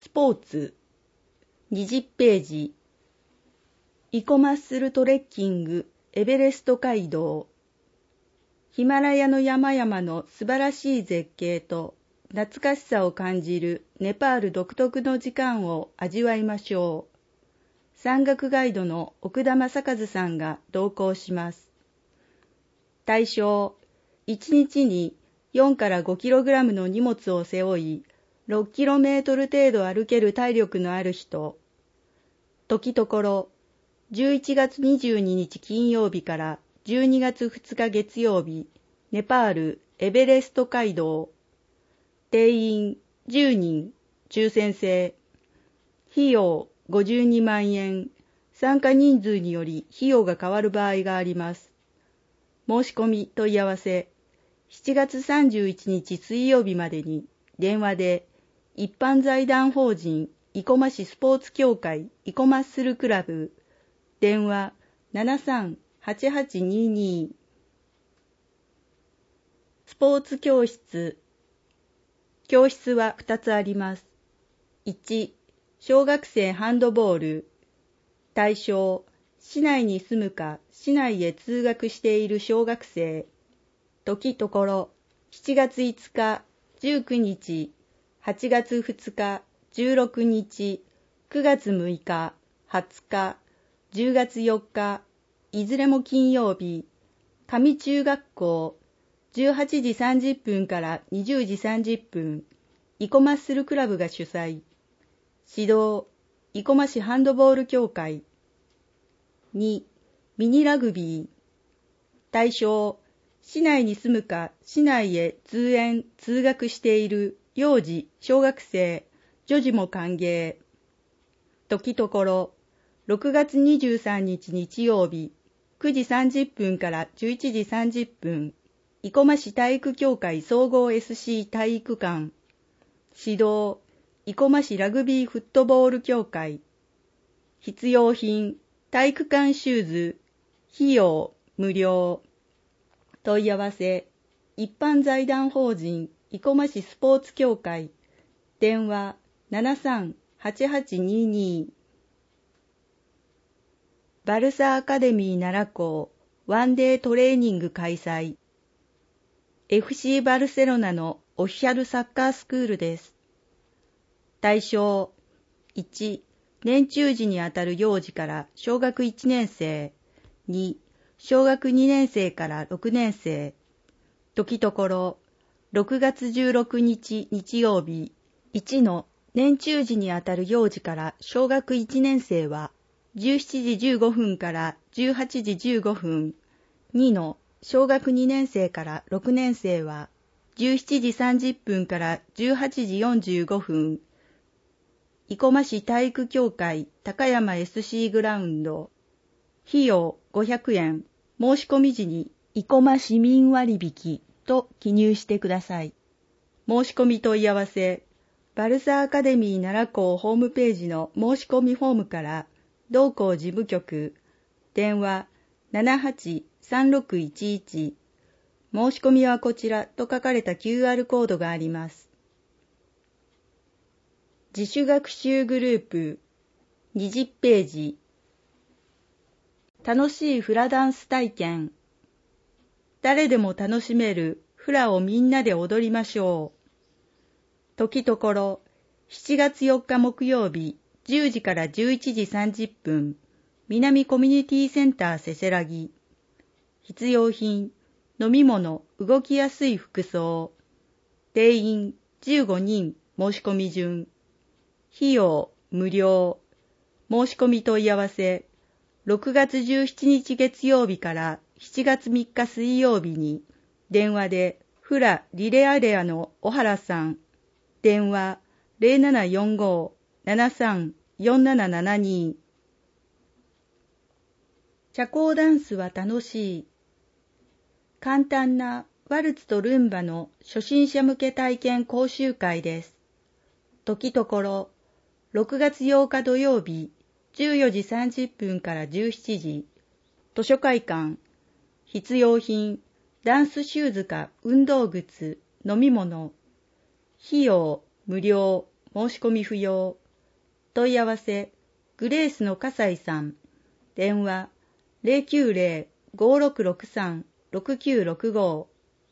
スポーツ20ページイコマッスルトレッキングエベレスト街道ヒマラヤの山々の素晴らしい絶景と懐かしさを感じるネパール独特の時間を味わいましょう。山岳ガイドの奥田正和さんが同行します。対象、1日に4から5キログラムの荷物を背負い、6キロメートル程度歩ける体力のある人。時ところ、11月22日金曜日から12月2日月曜日、ネパールエベレスト街道。定員10人、抽選制。費用52万円。参加人数により費用が変わる場合があります。申し込み問い合わせ。7月31日水曜日までに電話で一般財団法人生駒市スポーツ協会生駒マッスルクラブ電話 73-8822 スポーツ教室教室は2つあります。1、小学生ハンドボール対象、市内に住むか市内へ通学している小学生時ところ、7月5日、19日、8月2日、16日、9月6日、20日、10月4日、いずれも金曜日、上中学校、18時30分から20時30分、生駒マッスルクラブが主催。指導、生駒市ハンドボール協会。2、ミニラグビー。対象、市内に住むか市内へ通園・通学している幼児・小学生、女児も歓迎。時ところ、6月23日日曜日、9時30分から11時30分、生駒市体育協会総合 SC 体育館。指導、生駒市ラグビーフットボール協会。必要品、体育館シューズ、費用、無料。問い合わせ、一般財団法人生駒市スポーツ協会、電話 73-8822 バルサアカデミー奈良校ワンデートレーニング開催。FC バルセロナのオフィシャルサッカースクールです。対象、1、年中時にあたる幼児から小学1年生、2、小学2年生から6年生。時ところ、6月16日日曜日、1の年中時にあたる幼児から小学1年生は、17時15分から18時15分。2の小学2年生から6年生は、17時30分から18時45分。生駒市体育協会高山 SC グラウンド。費用500円。申し込み時に生駒市民割引と記入してください。申し込み問い合わせ、バルサアカデミー奈良校ホームページの申し込みフォームから同校事務局、電話 78-3611 申し込みはこちらと書かれた QR コードがあります。自主学習グループ20ページ楽しいフラダンス体験。誰でも楽しめるフラをみんなで踊りましょう。時ところ、7月4日木曜日、10時から11時30分、南コミュニティセンターせせらぎ。必要品、飲み物、動きやすい服装。定員15人、申し込み順。費用、無料。申し込み問い合わせ。6月17日月曜日から7月3日水曜日に電話でフラリレアレアの小原さん電話 0745-734772 社交ダンスは楽しい簡単なワルツとルンバの初心者向け体験講習会です。時ところ6月8日土曜日14時30分から17時、図書会館、必要品、ダンスシューズか運動靴、飲み物、費用、無料、 申し込み不要。問い合わせ、グレースの笠井さん。電話、090-5663-6965。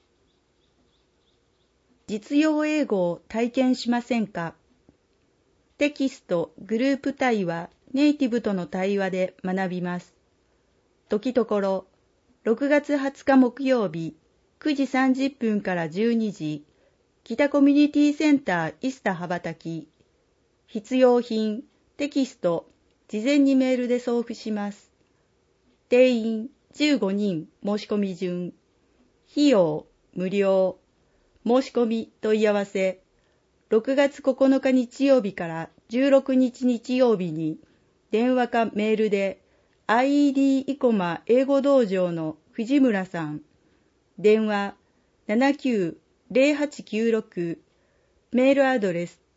実用英語を体験しませんか？テキスト、グループ対話、ネイティブとの対話で学びます。時ところ、6月20日木曜日、9時30分から12時、北コミュニティセンターイスタ羽ばたき。必要品、テキスト、事前にメールで送付します。定員15人申し込み順。費用無料。申し込み問い合わせ。6月9日日曜日から16日日曜日に電話かメールで IED 生駒英語道場の藤村さん。電話790896。メールアドレス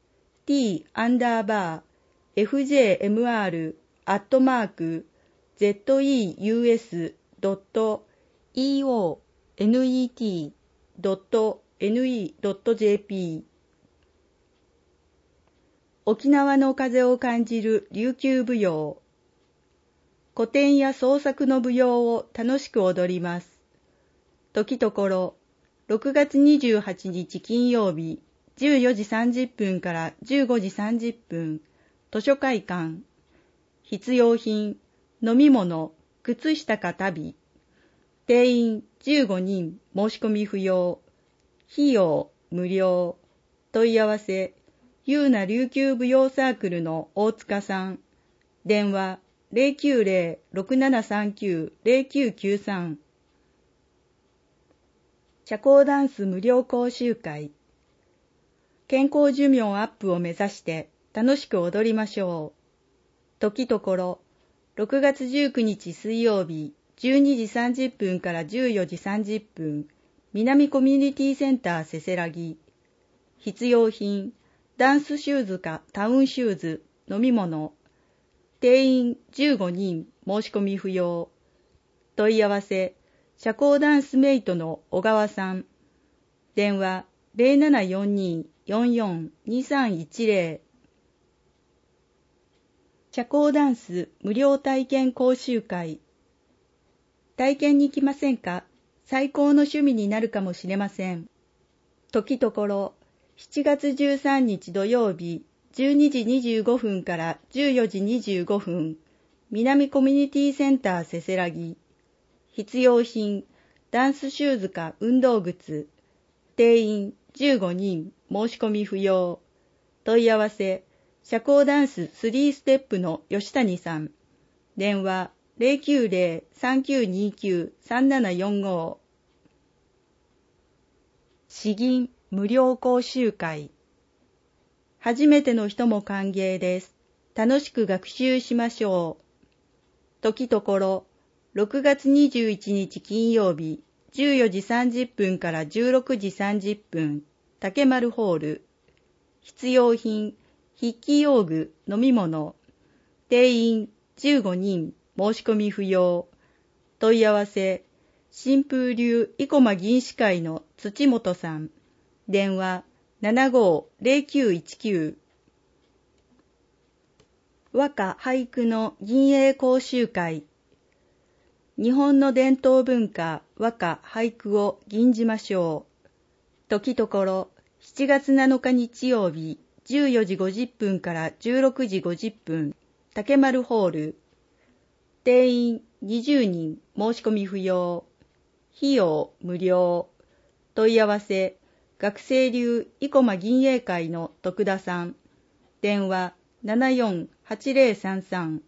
t_zeus.eus.onet.ne.jp。 沖縄の風を感じる琉球舞踊。古典や創作の舞踊を楽しく踊ります。時ところ、6月28日金曜日、14時30分から15時30分、図書会館。必要品、飲み物、靴下か足袋。定員15人、申し込み不要。費用無料。問い合わせ、ゆうな琉球舞踊サークルの大塚さん。電話090-6739-0993。社交ダンス無料講習会。健康寿命アップを目指して楽しく踊りましょう。時ところ、6月19日水曜日、12時30分から14時30分、南コミュニティセンターせせらぎ。必要品、ダンスシューズかタウンシューズ、飲み物。定員15人、申し込み不要。問い合わせ、社交ダンスメイトの小川さん。電話0742-44-2310。社交ダンス無料体験講習会。体験に来ませんか？最高の趣味になるかもしれません。時ところ、7月13日土曜日、12時25分から14時25分、南コミュニティセンターせせらぎ。必要品、ダンスシューズか運動靴。定員15人、申し込み不要。問い合わせ、社交ダンス3ステップの吉谷さん。電話090-3929-3745。詩吟無料講習会。初めての人も歓迎です。楽しく学習しましょう。時ところ、6月21日金曜日、14時30分から16時30分、竹丸ホール。必要品、筆記用具、飲み物。定員15人、申し込み不要。問い合わせ、新風流生駒銀歯会の土本さん。電話750919。和歌俳句の吟詠講習会。日本の伝統文化和歌俳句を吟じましょう。時ところ、7月7日日曜日、14時50分から16時50分、竹丸ホール。定員20人、申し込み不要。費用無料。問い合わせ、学生流生駒吟詠会の徳田さん。電話748033。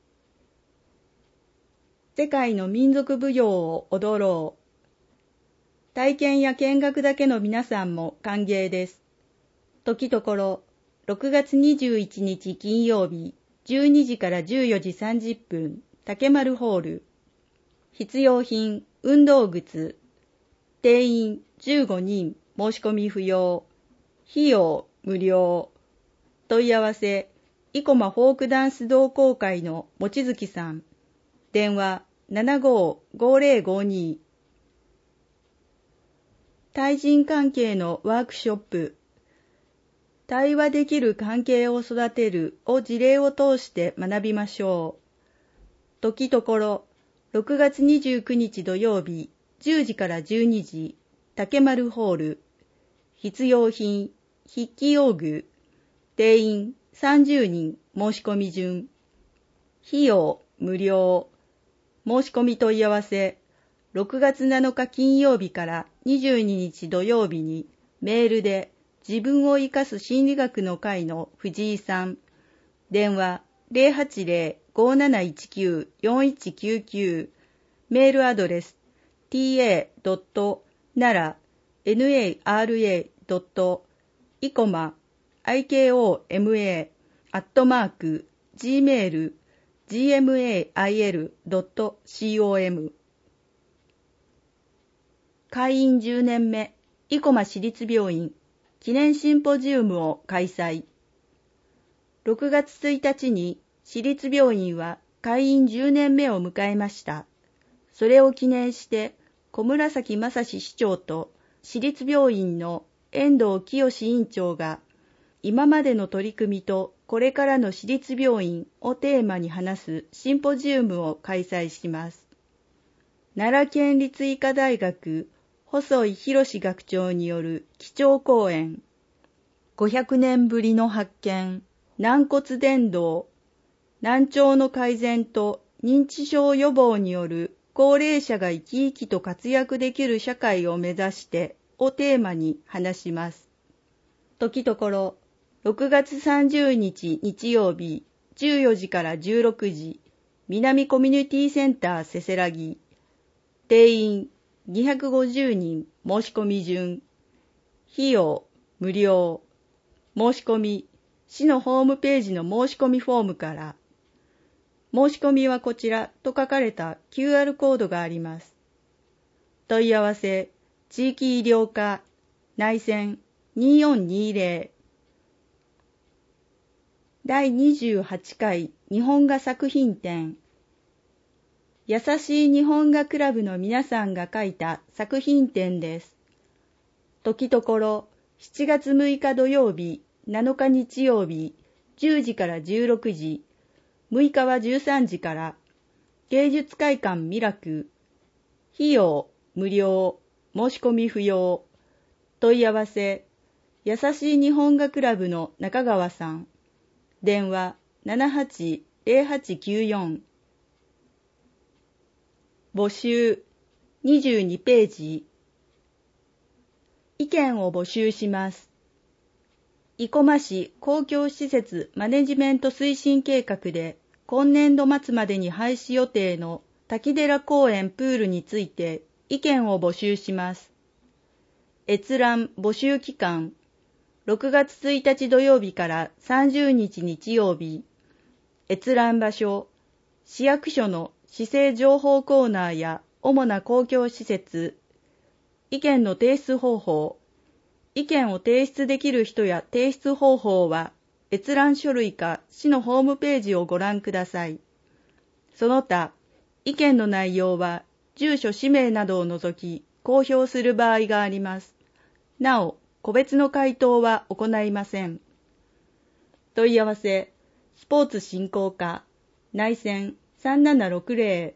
世界の民族舞踊を踊ろう。体験や見学だけの皆さんも歓迎です。時ところ、6月21日金曜日、12時から14時30分、竹丸ホール。必要品、運動靴。定員15人、申し込み不要。費用無料。問い合わせ、生駒フォークダンス同好会の望月さん。電話755052。対人関係のワークショップ。 対話できる関係を育てるを事例を通して学びましょう。時ところ、6月29日土曜日、10時から12時、竹丸ホール。必要品、筆記用具。定員30人、申し込み順。費用無料。申し込み問い合わせ、6月7日金曜日から22日土曜日にメールで自分を生かす心理学の会の藤井さん。電話 080-5719-4199。メールアドレス ta.nara.ikoma@gmail.com。 開院10年目生駒市立病院記念シンポジウムを開催。6月1日に市立病院は開院10年目を迎えました。それを記念して小紫正史市長と市立病院の遠藤清院長が今までの取り組みとこれからの市立病院をテーマに話すシンポジウムを開催します。奈良県立医科大学細井博学長による基調講演。500年ぶりの発見、軟骨伝導、難聴の改善と認知症予防による高齢者が生き生きと活躍できる社会を目指してをテーマに話します。時ところ、6月30日日曜日、14時から16時、南コミュニティセンターせせらぎ。定員250人、申し込み順。費用無料。申し込み、市のホームページの申し込みフォームから。申し込みはこちらと書かれた QR コードがあります。問い合わせ、地域医療課、内線2420。第28回日本画作品展。優しい日本画クラブの皆さんが描いた作品展です。時ところ、7月6日土曜日、7日日曜日、10時から16時、6日は13時から、芸術会館ミラク。費用無料、申し込み不要。問い合わせ、優しい日本画クラブの中川さん。電話780894。募集22ページ。意見を募集します。生駒市公共施設マネジメント推進計画で今年度末までに廃止予定の滝寺公園プールについて意見を募集します。閲覧募集期間6月1日土曜日から30日日曜日。閲覧場所市役所の市政情報コーナーや主な公共施設。意見の提出方法。意見を提出できる人や提出方法は閲覧書類か市のホームページをご覧ください。その他、意見の内容は住所氏名などを除き公表する場合があります。なお、個別の回答は行いません。問い合わせ、スポーツ振興課、内線3760。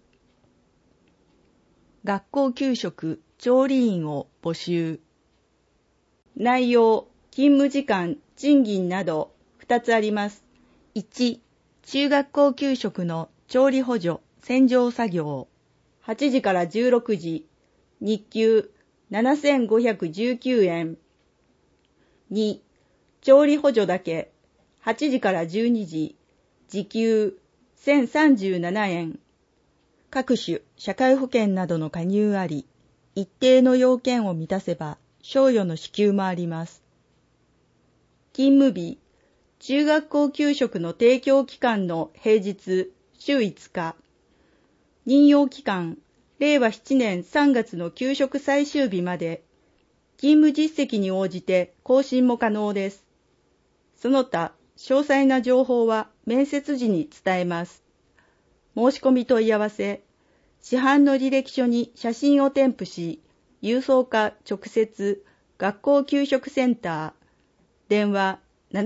学校給食調理員を募集。内容、勤務時間、賃金など2つあります。1、中学校給食の調理補助、洗浄作業。8時から16時、日給7519円。2、調理補助だけ、8時から12時、時給1037円。各種社会保険などの加入あり、一定の要件を満たせば、賞与の支給もあります。勤務日、中学校給食の提供期間の平日、週5日。任用期間、令和7年3月の給食最終日まで、勤務実績に応じて更新も可能です。その他、詳細な情報は面接時に伝えます。申し込み問い合わせ、市販の履歴書に写真を添付し、郵送か直接、学校給食センター、 電話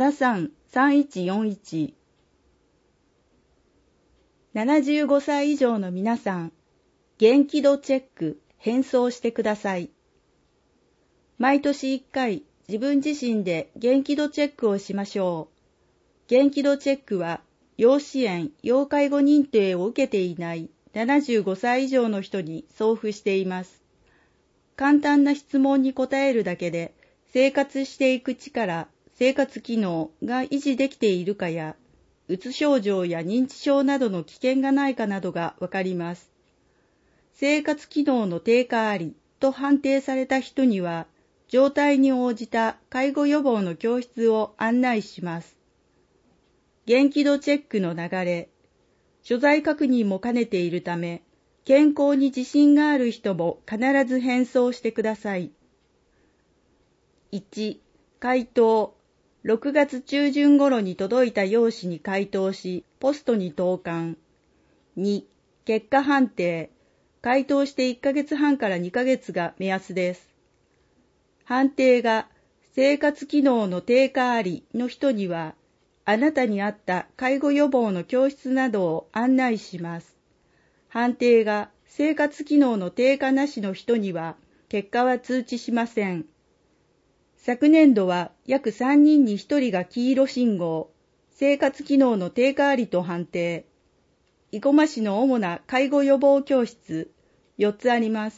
73-3141。75歳以上の皆さん、元気度チェック、返送してください。毎年1回、自分自身で元気度チェックをしましょう。元気度チェックは、要支援・要介護認定を受けていない75歳以上の人に送付しています。簡単な質問に答えるだけで、生活していく力、生活機能が維持できているかや、うつ症状や認知症などの危険がないかなどがわかります。生活機能の低下ありと判定された人には、状態に応じた介護予防の教室を案内します。元気度チェックの流れ、所在確認も兼ねているため、健康に自信がある人も必ず返送してください。1、回答。6月中旬頃に届いた用紙に回答し、ポストに投函。2、結果判定。回答して1ヶ月半から2ヶ月が目安です。判定が生活機能の低下ありの人には、あなたに合った介護予防の教室などを案内します。判定が生活機能の低下なしの人には、結果は通知しません。昨年度は約3人に1人が黄色信号、生活機能の低下ありと判定。生駒市の主な介護予防教室、4つあります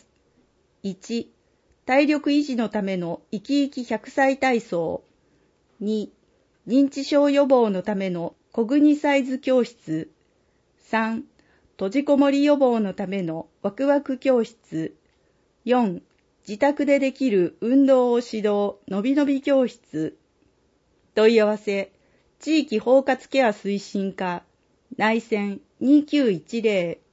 。1、体力維持のための生き生き100歳体操。2、認知症予防のためのコグニサイズ教室。3、閉じこもり予防のためのワクワク教室。4、自宅でできる運動を指導のびのび教室。問い合わせ、地域包括ケア推進課、内線2910